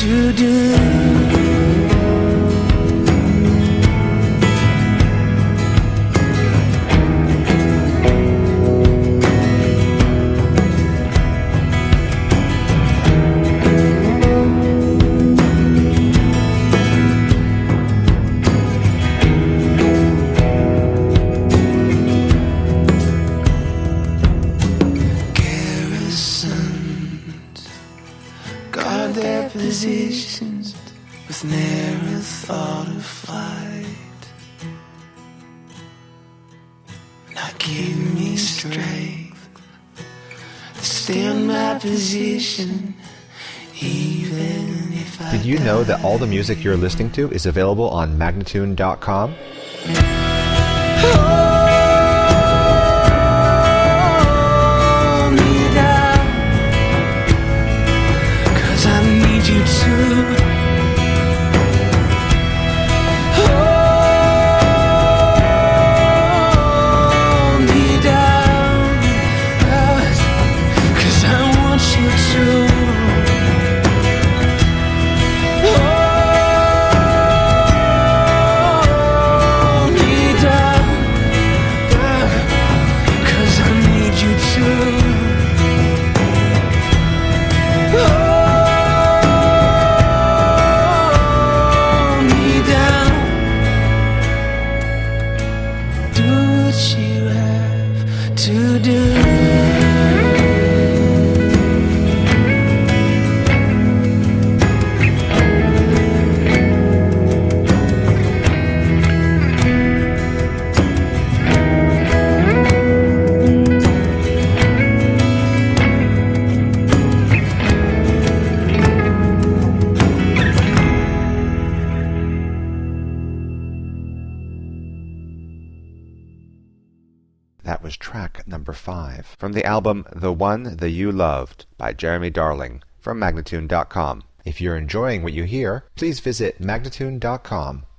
to do. Guard their positions with never a thought of flight. Not give me strength to stay in my position, even if I Did you know that all the music you're listening to is available on Magnatune.com? You to hold me down, 'cause I want you to hold me down, 'cause I need you to. You have to do. That was track number 5 from the album The One That You Loved by Jeremy Darling from Magnatune.com. If you're enjoying what you hear, please visit Magnatune.com